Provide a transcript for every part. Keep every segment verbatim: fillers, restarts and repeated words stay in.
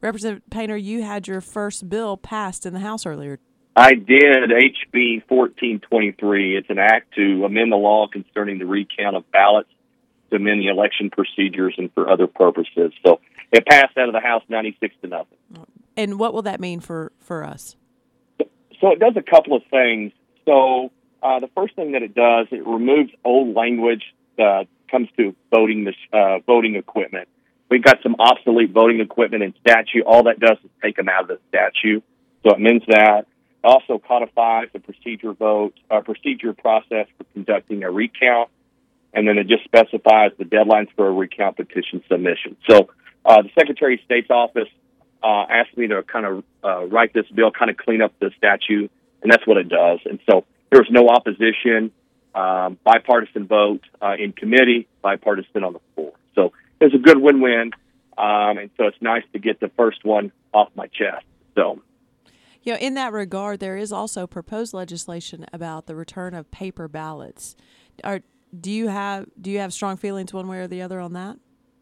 Representative Painter, you had your first bill passed in the House earlier. I did, H B fourteen twenty-three. It's an act to amend the law concerning the recount of ballots, to amend the election procedures, and for other purposes. So it passed out of the House ninety-six to nothing. And what will that mean for, for us? So it does a couple of things. So uh, the first thing that it does, it removes old language that comes to voting uh, voting equipment. We've got some obsolete voting equipment in statute. All that does is take them out of the statute. So it amends that. It also codifies the procedure vote, uh, procedure process for conducting a recount, and then it just specifies the deadlines for a recount petition submission. So uh, the Secretary of State's office uh, asked me to kind of uh, write this bill, kind of clean up the statute, and that's what it does. And so there's no opposition, um, bipartisan vote uh, in committee, bipartisan on the floor. So it's a good win-win, um, and so it's nice to get the first one off my chest. So. You know, in that regard, there is also proposed legislation about the return of paper ballots. Are, do you have do you have strong feelings one way or the other on that?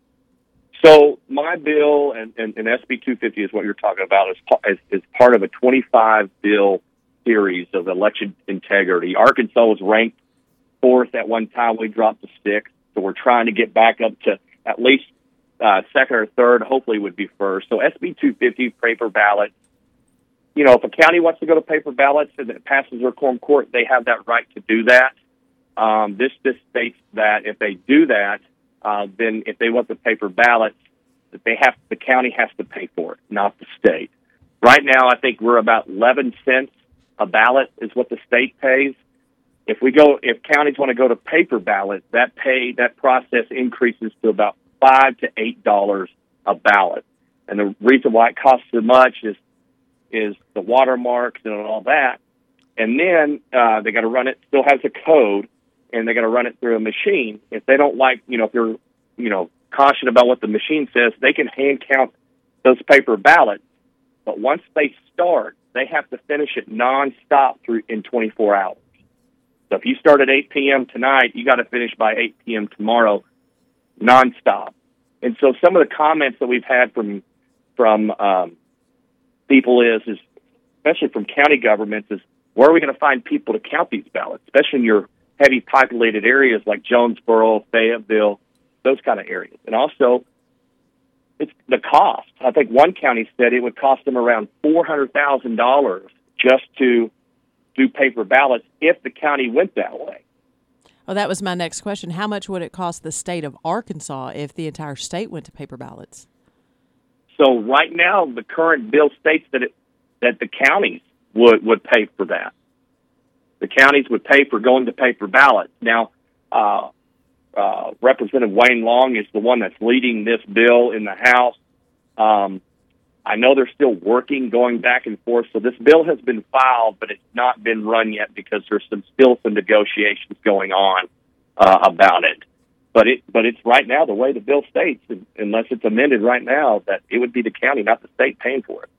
So my bill and, and, and S B two fifty is what you're talking about is, is is part of a twenty-five bill series of election integrity. Arkansas was ranked fourth at one time. We dropped to sixth, so we're trying to get back up to at least uh, second or third. Hopefully, would be first. So S B two fifty paper ballot. You know, if a county wants to go to paper ballots and it passes their quorum court, they have that right to do that. Um, this just states that if they do that, uh, then if they want the paper ballots, that they have the county has to pay for it, not the state. Right now, I think we're about eleven cents a ballot is what the state pays. If we go, if counties want to go to paper ballot, that pay that process increases to about five to eight dollars a ballot. And the reason why it costs so much is is the watermarks and all that. And then uh, they got to run it, still has a code, and they got to run it through a machine. If they don't like, you know, if they're, you know, caution about what the machine says, they can hand count those paper ballots. But once they start, they have to finish it nonstop through in twenty-four hours. So if you start at eight p.m. tonight, you got to finish by eight p.m. tomorrow, nonstop. And so some of the comments that we've had from from um, people is, is, especially from county governments, is where are we going to find people to count these ballots, especially in your heavy populated areas like Jonesboro, Fayetteville, those kind of areas. And also, it's the cost. I think one county said it would cost them around four hundred thousand dollars just to do paper ballots if the county went that way. Well, that was my next question. How much would it cost the state of Arkansas if the entire state went to paper ballots? So right now, the current bill states that it, that the counties would, would pay for that. The counties would pay for going to paper ballots. Now, uh, uh, Representative Wayne Long is the one that's leading this bill in the House. Um, I know they're still working, going back and forth. So this bill has been filed, but it's not been run yet because there's some still some negotiations going on uh, about it. But it, but it's right now the way the bill states, unless it's amended right now, that it would be the county, not the state, paying for it.